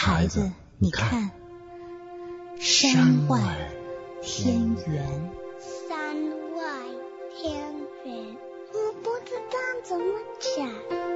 孩子，你看，山外天圆。 山外天圆，我不知道怎么讲。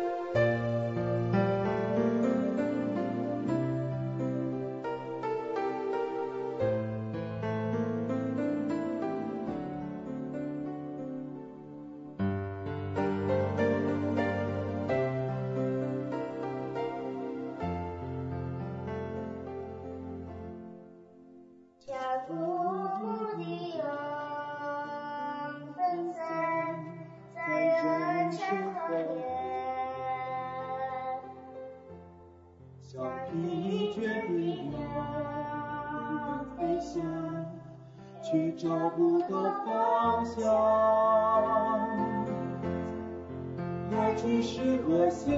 去找不到方向，来去是何心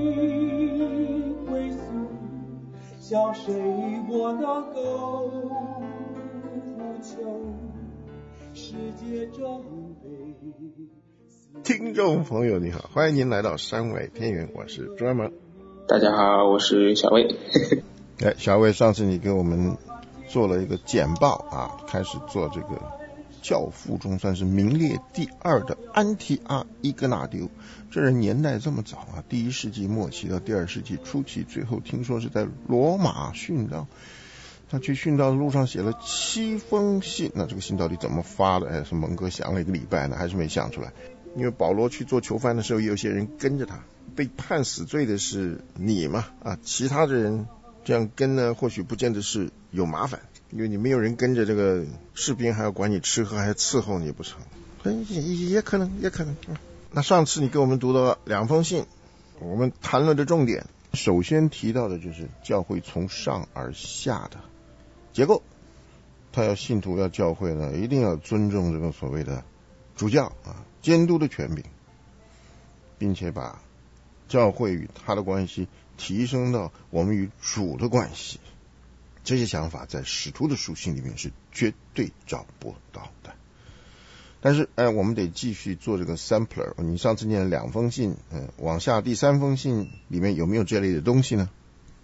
归宿，向谁我能够呼求？世界正北。 听众朋友你好，欢迎您来到山外天圆，我是专门。 大家好，我是小魏。 小魏，上次你给我们做了一个简报啊，开始做这个教父中算是名列第2的安提阿伊格纳丢。这人年代这么早啊，第1世纪末期到第2世纪初期，最后听说是在罗马殉道。他去殉道的路上写了7封信，那这个信到底怎么发的？是蒙哥想了1个礼拜呢，还是没想出来。因为保罗去做囚犯的时候，也有些人跟着他，被判死罪的是你嘛啊，其他的人这样跟呢，或许不见得是有麻烦，因为你没有人跟着，这个士兵还要管你吃喝，还要伺候你不成？也可能。那上次你给我们读了2封信，我们谈论的重点，首先提到的就是教会从上而下的结构。他要信徒要教会呢，一定要尊重这个所谓的主教啊，监督的权柄，并且把教会与他的关系提升到我们与主的关系。这些想法在使徒的书信里面是绝对找不到的。但是我们得继续做这个 sampler。 你上次念了2封信，往下第3封信里面有没有这类的东西呢？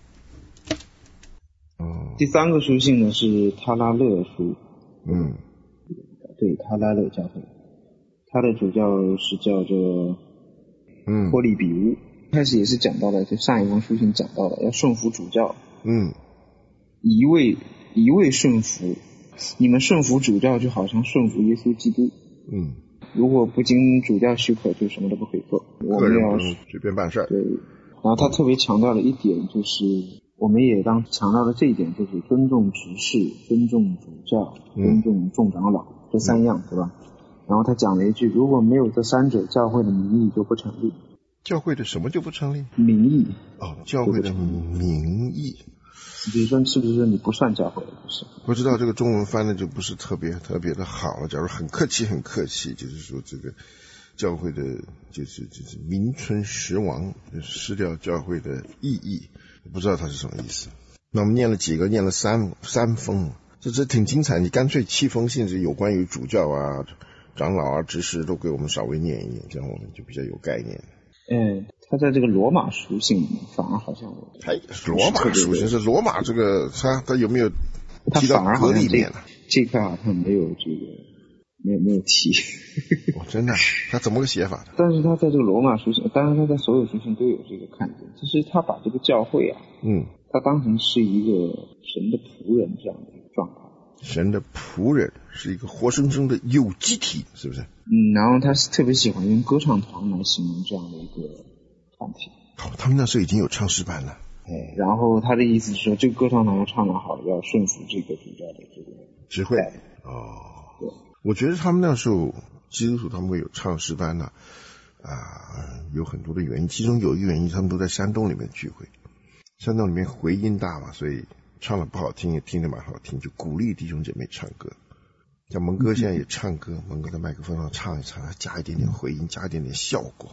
第3个书信呢是他拉勒书。对，他拉勒教会，他的主教是叫做波利比乌。开始也是讲到了，就上一封书信讲到了要顺服主教，一味顺服，你们顺服主教就好像顺服耶稣基督。如果不经主教许可，就什么都不可以做。我们要随便办事儿。 对，然后他特别强调了一点，就是我们也当强调了这一点，就是尊重执事、尊重主教、尊重众长老，这3样，对吧？然后他讲了一句，如果没有这3者，教会的名义就不成立。 教会的什么就不成立？ 名义。 教会的名义。 比如说，是不是说你不算教会？不是。 不知道这个中文翻的就不是特别的好了。假如很客气，就是说这个教会的就是名存实亡，失掉教会的意义，不知道它是什么意思。那我们念了几个，念了三封，这挺精彩。你干脆7封信是有关于主教啊、长老啊、执事都给我们稍微念一念，这样我们就比较有概念。 他在这个罗马书信里面反而好像罗马书信是罗马这个他有没有提到隔离面呢？ 这块好像没有这个没有提。 真的？他怎么个写法的？ 但是他在这个罗马书信，当然他在所有书信都有这个看点，就是他把这个教会啊，他当成是一个神的仆人这样的一个状态。 神的仆人是一个活生生的有机体，是不是？ 然后他是特别喜欢用歌唱团来形容这样的一个团体。 他们那时候已经有唱诗班了。 然后他的意思是说，这个歌唱团要唱得好，要顺服这个主教的这个指挥。 对， 我觉得他们那时候基督徒他们会有唱诗班呢，有很多的原因，其中有一个原因，他们都在山洞里面聚会，山洞里面回音大嘛，所以唱得不好听也听得蛮好听，就鼓励弟兄姐妹唱歌。像蒙哥现在也唱歌，蒙哥在麦克风上唱一唱，加一点点回音，加一点点效果。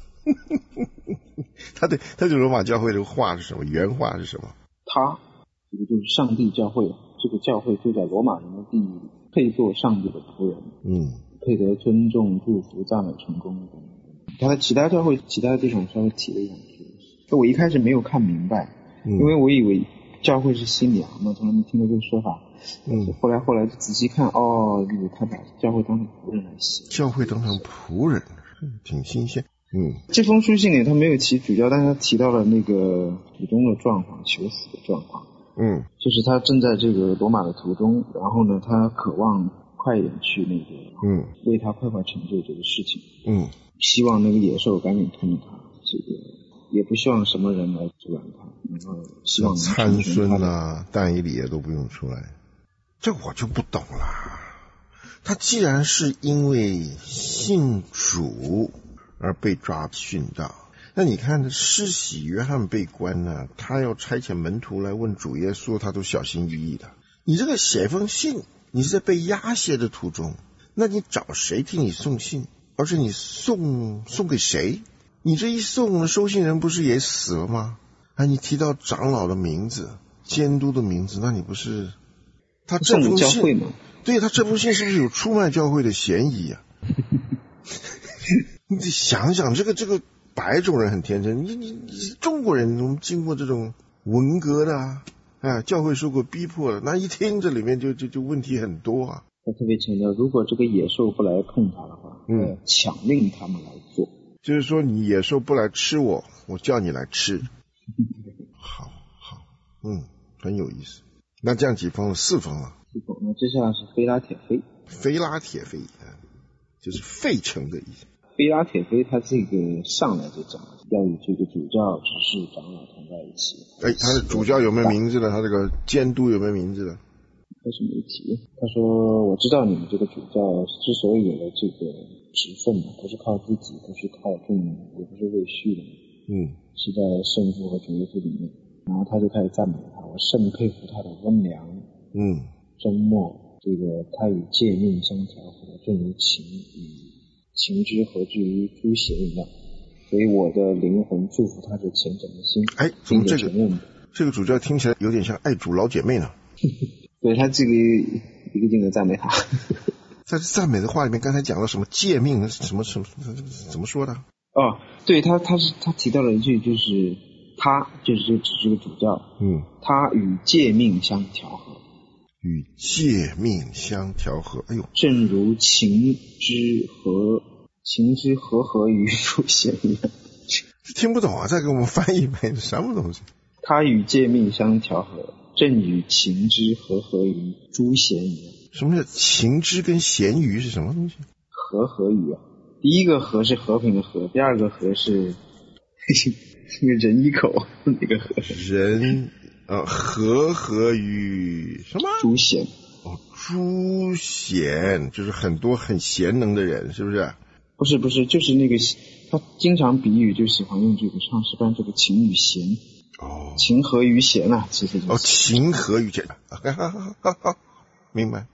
他对罗马教会这个话是什么？原话是什么？ 这个就是上帝教会，这个教会就在罗马人的地里，配做上帝的仆人，配得尊重、祝福、赞美、成功。他的其他教会其他地方稍微提了一两句，我一开始没有看明白，因为我以为教会是新娘嘛，从来没听过这个说法。后来仔细看，他把教会当成仆人来写。 教会当成仆人，挺新鲜。 这封书信里他没有提主教，但是他提到了那个途中的状况，求死的状况。就是他正在这个罗马的途中，然后呢，他渴望快一点去那个，为他快成就这个事情。希望那个野兽赶紧吞了他，这个也不希望什么人来阻拦他，然后希望参孙啊、但以理也都不用出来。这我就不懂了。他既然是因为信主而被抓殉道，那你看施洗约翰被关呢，他要差遣门徒来问主耶稣，他都小心翼翼的。你这个写封信，你是在被押解的途中，那你找谁替你送信？而且你送给谁？你这一送，收信人不是也死了吗？你提到长老的名字、监督的名字，那你不是他这封信？ 教会吗？ 对，他这封信是不是有出卖教会的嫌疑啊？你得想想，这个白种人很天真，你中国人我们经过这种文革的教会受过逼迫的，那一听这里面就问题很多啊。 他特别强调，如果这个野兽不来碰他的话，强令他们来做。 就是说你野兽不来吃我叫你来吃。好，很有意思。那这样几封了？4封了。 那接下来是菲拉铁非。 菲拉铁非就是费城的意思。 菲拉铁非他这个上来就讲要与这个主教、执事、长老同在一起。 他的主教有没有名字呢？他这个监督有没有名字呢？ 开始没提。他说我知道你们这个主教之所以有了这个职分，不是靠自己，不是靠众人，也不是为虚的，是在圣父和主耶稣里面。然后他就开始赞美他，我甚佩服他的温良，真默，这个他与诫命相调和，正如情之合之于诸弦一样。所以我的灵魂祝福他这虔诚的心。 怎么这个主教听起来有点像爱主老姐妹呢？ 对，他这个一个劲的赞美他。 在赞美的话里面，刚才讲了什么诫命，什么怎么说的？ 对，他提到了一句，就是他就是指这个主教，他与诫命相调和。 与诫命相调和， 正如情之和于诸弦一样。 听不懂啊，再给我们翻译呗，什么东西？ 他与诫命相调和，正与情之和于诸弦一样。 什么叫情之跟咸鱼是什么东西？ 和鱼第一个和是和平的和，第二个和是那个人一口那个和。 人和于什么？ 诸弦。 诸弦就是很多很贤能的人，是不是？ 不是，就是那个他经常比喻，就喜欢用这个唱诗班这个情与弦。情和于弦其实就是情和于弦。明白。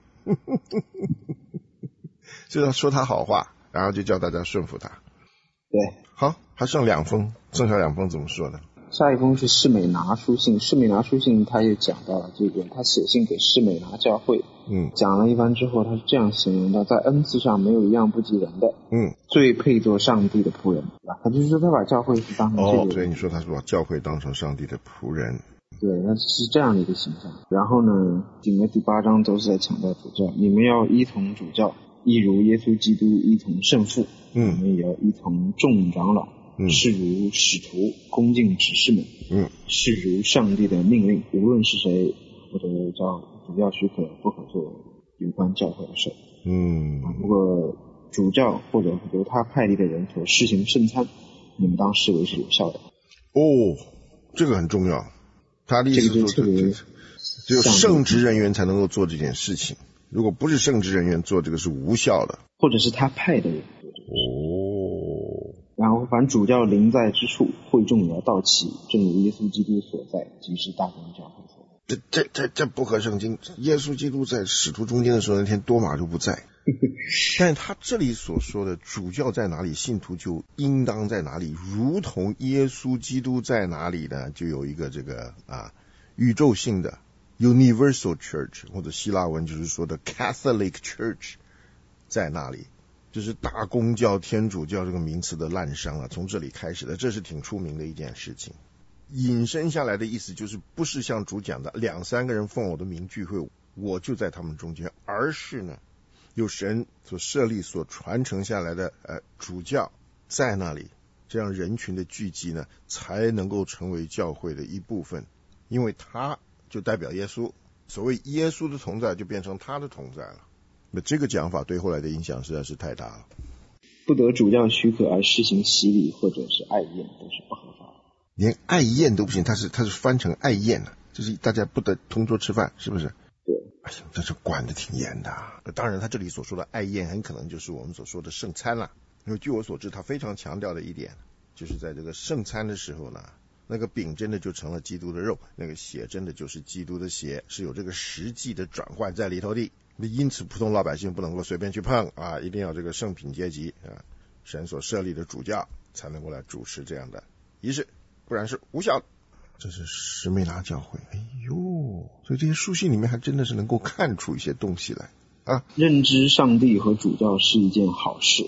就要说他好话，然后就叫大家顺服他。 对， 好，还剩2封，剩下2封怎么说呢？ 下一封是士美拿书信。士美拿书信他也讲到了这个，他写信给士美拿教会，讲了一番之后，他是这样形容的：在恩赐上没有一样不及人的，最配做上帝的仆人。他就是说他把教会是当成这个， 所以你说他是把教会当成上帝的仆人。 对，那是这样的一个形象。然后呢，整个第8章都是在强调主教，你们要依从主教，亦如耶稣基督依从圣父，你们也要依从众长老，是如使徒恭敬执事们，是如上帝的命令，无论是谁或者照主教许可，不可做有关教会的事。如果主教或者由他派立的人所施行圣餐，你们当视为是有效的。 这个很重要。他的意思说，只有圣职人员才能够做这件事情，如果不是圣职人员做这个是无效的， 或者是他派的人做这个事。然后凡主教临在之处，会众也要到齐，正如耶稣基督所在，即是大公教会所在。 这不合圣经。耶稣基督在使徒中间的时候，那天多马就不在。但他这里所说的主教在哪里，信徒就应当在哪里，如同耶稣基督在哪里呢，就有一个这个宇宙性的 Universal Church， 或者希腊文就是说的 Catholic Church 在那里。就是大公教、天主教这个名词的滥觞从这里开始的，这是挺出名的一件事情。 引申下来的意思就是不是像主讲的2-3个人奉我的名聚会，我就在他们中间，而是呢有神所设立所传承下来的主教在那里，这样人群的聚集呢才能够成为教会的一部分，因为他就代表耶稣，所谓耶稣的同在就变成他的同在了。那这个讲法对后来的影响实在是太大了。 不得主教许可而施行洗礼或者是爱宴都是不合法的。 连爱宴都不行，他是翻成爱宴了，就是大家不得同桌吃饭，是不是？ 对。 哎呀，这是管得挺严的。当然他这里所说的爱宴很可能就是我们所说的圣餐了，因为据我所知他非常强调的一点就是在这个圣餐的时候呢，那个饼真的就成了基督的肉，那个血真的就是基督的血，是有这个实际的转换在里头的。因此普通老百姓不能够随便去碰啊，一定要这个圣品阶级啊，神所设立的主教才能够来主持这样的仪式，不然是无效的。这是史美拉教会，哎呦，所以这些书信里面还真的是能够看出一些东西来啊。 认知上帝和主教是一件好事，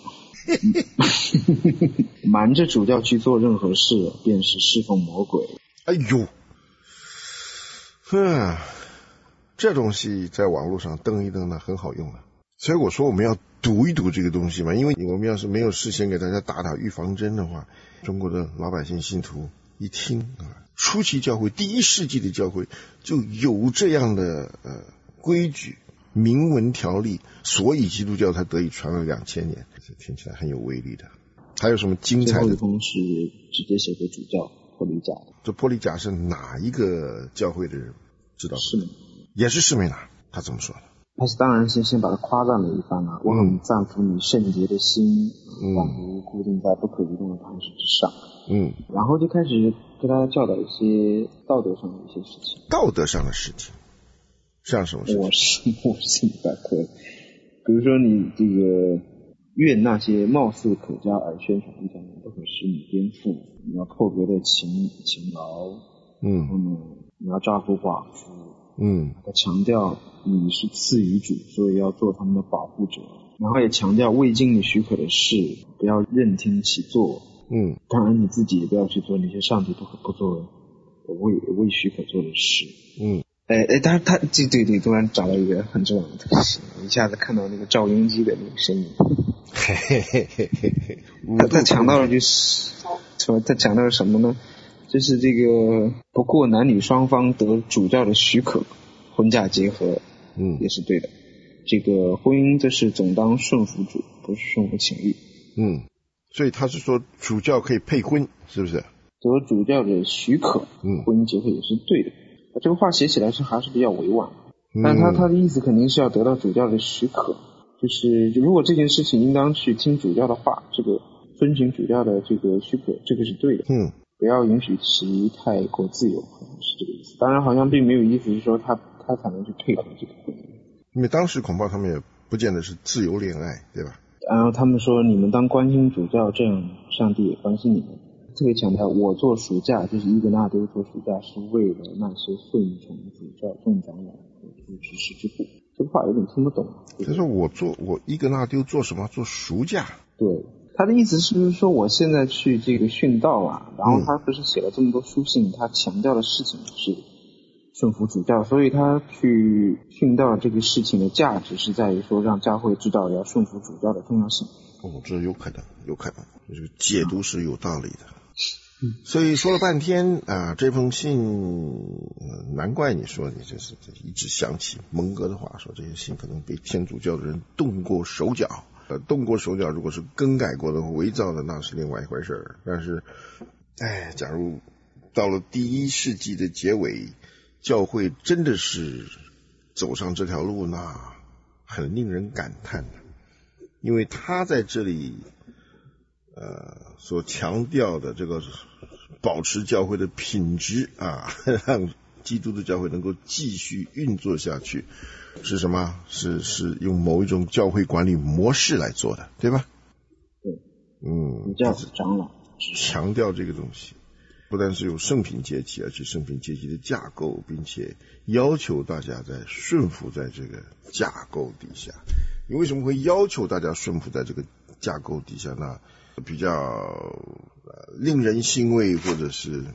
瞒着主教去做任何事，便是侍奉魔鬼。 哎呦，这东西在网络上登一登呢，很好用了。所以我说我们要读一读这个东西嘛，因为我们要是没有事先给大家打预防针的话，中国的老百姓信徒一听啊，初期教会第1世纪的教会就有这样的规矩明文条例，所以基督教才得以传了2000年，这听起来很有威力的。还有什么精彩的？ 最后一封是直接写给主教波利贾的。 这波利贾是哪一个教会的人？知道是吗？ 也是士美拿，他怎么说的？ 他是当然先把他夸赞了一番啊，我很赞服你圣洁的心，仿佛固定在不可移动的磐石之上。然后就开始跟他教导一些道德上的一些事情。 道德上的事情，像什么事情？ 我是你百科。比如说你这个愿那些貌似可嘉而宣传的讲都会使你颠覆，你要破格的勤劳，然后呢你要照顾寡妇。他强调你是赐予主，所以要做他们的保护者，然后也强调未经你许可的事不要任听其做。当然你自己也不要去做那些上帝不做未许可做的事。当然他对突然找到一个很重要的特性，一下子看到那个赵雍基的那个身影。他强调的就是他强调什么呢？就是这个不过男女双方得主教的许可，婚嫁结合，也是对的。这个婚姻这是总当顺服主，不是顺服情欲。 所以他是说主教可以配婚，是不是？ 得主教的许可，婚姻结合也是对的。这个话写起来还是比较委婉，但他的意思肯定是要得到主教的许可，就是如果这件事情应当去听主教的话，这个遵循主教的这个许可，这个是对的。不要允许其太过自由，好像是这个意思。当然好像并没有意思是说他才能去配合这个婚姻， 因为当时恐怕他们也不见得是自由恋爱，对吧？ 然后他们说你们当关心主教，这样上帝也关心你们。特别强调我做暑假，就是伊格纳丢做暑假是为了那些顺从主教众长老和主持事之故。这个话有点听不懂。 他说我伊格纳丢做什么？做暑假？ 对，他的意思是不是说我现在去这个殉道啊，然后他不是写了这么多书信，他强调的事情是顺服主教，所以他去殉道这个事情的价值是在于说让教会知道要顺服主教的重要性。 这有可能，这个解读是有道理的。所以说了半天啊，这封信难怪你说你这一直想起蒙哥的话，说这些信可能被天主教的人动过手脚。动过手脚，如果是更改过的伪造的，那是另外一回事。但是假如到了第1世纪的结尾，教会真的是走上这条路，那很令人感叹的。因为他在这里所强调的这个保持教会的品质啊，让基督的教会能够继续运作下去，是什么？是用某一种教会管理模式来做的，对吧？ 对。教子长老强调这个东西，不但是有圣品阶级，而且圣品阶级的架构，并且要求大家在顺服在这个架构底下。你为什么会要求大家顺服在这个架构底下呢？比较令人欣慰或者是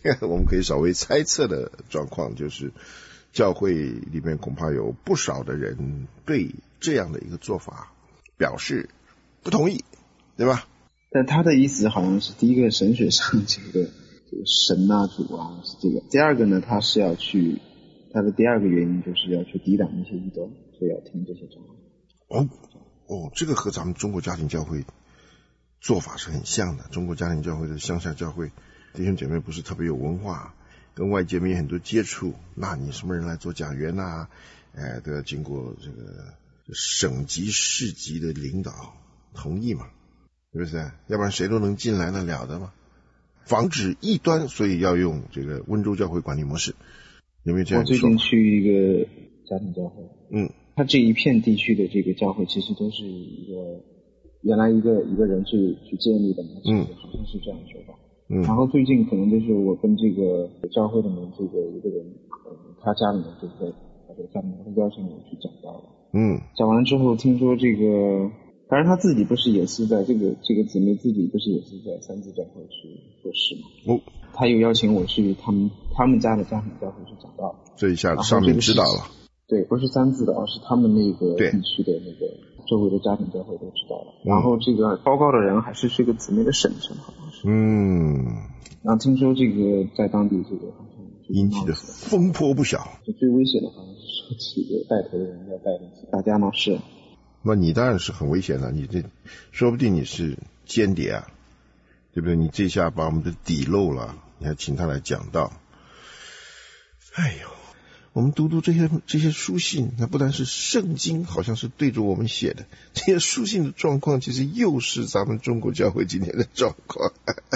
我们可以稍微猜测的状况就是，教会里面恐怕有不少的人对这样的一个做法表示不同意，对吧？ 但他的意思好像是第一个神学上这个神啊主啊是这个，第二个呢他是要去，他的第二个原因就是要去抵挡一些异端，所以要听这些讲话。 这个和咱们中国家庭教会做法是很像的。中国家庭教会的乡下教会弟兄姐妹不是特别有文化，跟外界没有很多接触，那你什么人来做讲员啊？都要经过这个省级市级的领导同意嘛，是不是？要不然谁都能进来得了的嘛。防止异端，所以要用这个温州教会管理模式。有没有这样说？我最近去一个家庭教会，他这一片地区的这个教会其实都是一个原来一个人去建立的嘛，好像是这样说吧。然后最近可能就是我跟这个教会里面这个一个人，他家里面就在他的家里面邀请我去讲道了。讲完了之后，听说这个，当然他自己不是也是在这个姊妹自己不是也是在三自教会去做事嘛？他又邀请我去他们家的家庭教会去讲道。 这一下上面知道了。 对，不是三自的，而是他们那个地区的那个周围的家庭教会都知道了。然后这个报告的人还是个姊妹的婶婶，好像是。然后听说这个在当地这个好像引起的风波不小。 最危险的好像是说这个带头的人要带领大家闹事。 那你当然是很危险了，你这说不定你是间谍啊，对不对？你这下把我们的底漏了，你还请他来讲道。哎呦，我们读这些书信，那不但是圣经好像是对着我们写的，这些书信的状况其实又是咱们中国教会今天的状况。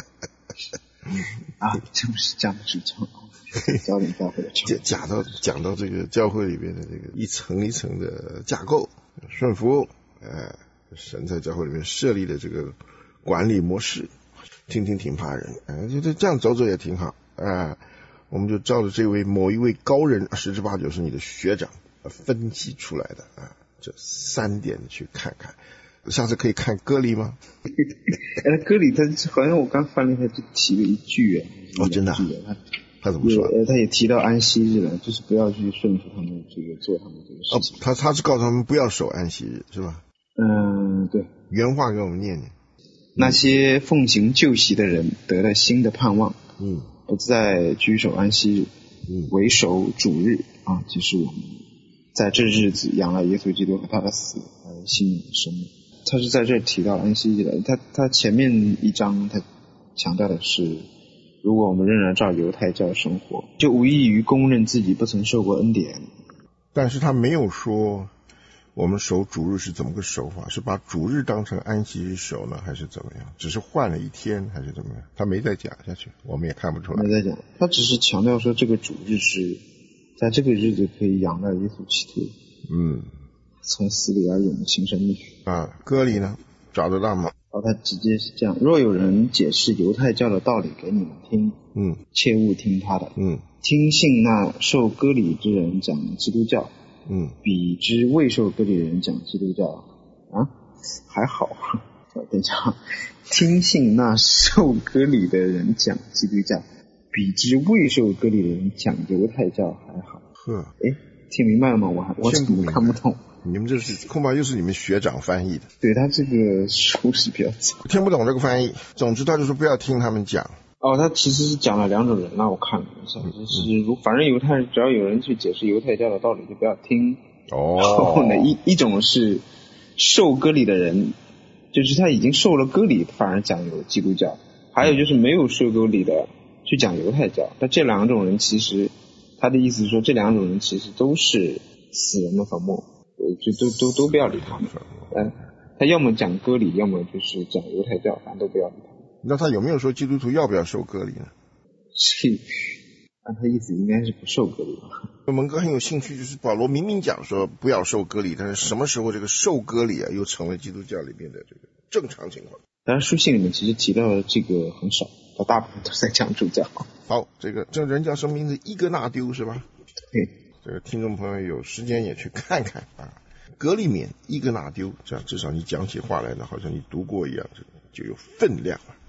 这不是讲的是教点教会的讲到这个教会里面的这个一层一层的架构顺服，神在教会里面设立的这个管理模式，听挺怕人，觉得这样走也挺好。我们就照着这位某一位高人，十之八九是你的学长分析出来的这3点去看看。下次可以看歌里吗？ 歌里他好像我刚翻了一下就提了一句真的他怎么说？ 他也提到安息日了，就是不要去顺服他们这个做他们这个事情。 他是告诉他们不要守安息日，是吧？ 对。 原话给我们念念。 那些奉行旧习的人得了新的盼望，不再居守安息日，为守主日就是我们在这日子养了耶稣基督和他的死而新的生命。他是在这提到安息日的，他前面一章他强调的是，如果我们仍然照犹太教生活，就无异于公认自己不曾受过恩典。 但是他没有说我们守主日是怎么个守法，是把主日当成安息日守呢，还是怎么样？只是换了一天还是怎么样？他没再讲下去，我们也看不出来。 没再讲，他只是强调说这个主日是在这个日子可以仰赖耶稣基督，从死里而永的新生命。 歌里呢找得到吗？ 他直接是这样：若有人解释犹太教的道理给你们听，切勿听他的，听信那受割礼之人讲基督教，比之未受割礼人讲基督教还好。等一下，听信那受割礼的人讲基督教，比之未受割礼的人讲犹太教还好。听明白了吗？我怎么看不懂？ 你们这是恐怕又是你们学长翻译的。 对，他这个书是比较早， 听不懂这个翻译。总之他就说不要听他们讲。 他其实是讲了2种人，那我看了一下，就是反正犹太只要有人去解释犹太教的道理就不要听。然后呢，一种是受割礼的人，就是他已经受了割礼反而讲有基督教，还有就是没有受割礼的去讲犹太教。但这2种人其实他的意思是说，这2种人其实都是死人的坟墓，就都不要理他们。他要么讲割礼，要么就是讲犹太教，反正都不要理他们。 那他有没有说基督徒要不要受割礼呢？ 按他意思应该是不受割礼吧。 蒙哥很有兴趣，就是保罗明明讲说不要受割礼，但是什么时候这个受割礼又成为基督教里面的这个正常情况？ 当然书信里面其实提到的这个很少，他大部分都在讲主教。 好，这人叫什么名字？伊格纳丢是吧？ 对， 这个听众朋友有时间也去看看格里勉伊格纳丢，这样至少你讲起话来呢，好像你读过一样，就有分量了。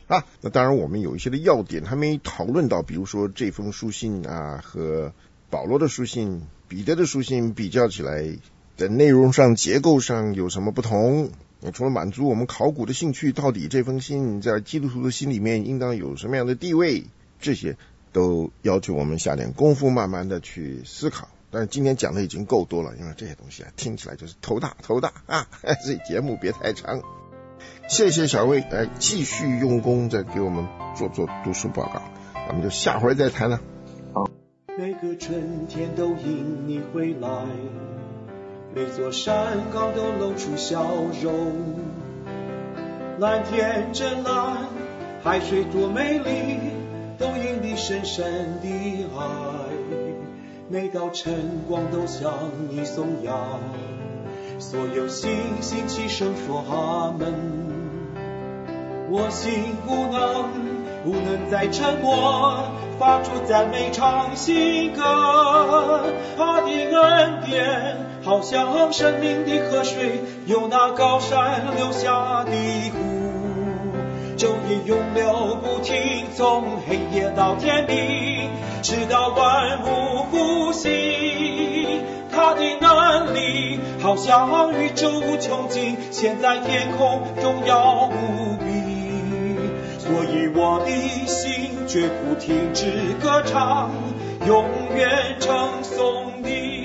啊。那当然我们有一些的要点还没讨论到，比如说这封书信啊和保罗的书信、彼得的书信比较起来，在内容上、结构上有什么不同？除了满足我们考古的兴趣，到底这封信在基督徒的心里面应当有什么样的地位？这些都要求我们下点功夫，慢慢的去思考。但是今天讲的已经够多了，因为这些东西啊听起来就是头大啊，所以节目别太长。谢谢小魏，继续用功再给我们做读书报告，咱们就下回再谈了。 好， 每个春天都因你回来，每座山岗都露出笑容，蓝天真蓝，海水多美丽，都因你深深的爱。每道晨光都向你颂扬，所有星星齐声说阿门。我心不能再沉默，发出赞美唱新歌。他的恩典好像生命的河水，由那高山流下的湖，昼夜涌流不停，从黑夜到天明，直到万物复兴。他的能力好像宇宙无穷尽，现在天空荣耀无比，所以我的心绝不停止歌唱，永远称颂你。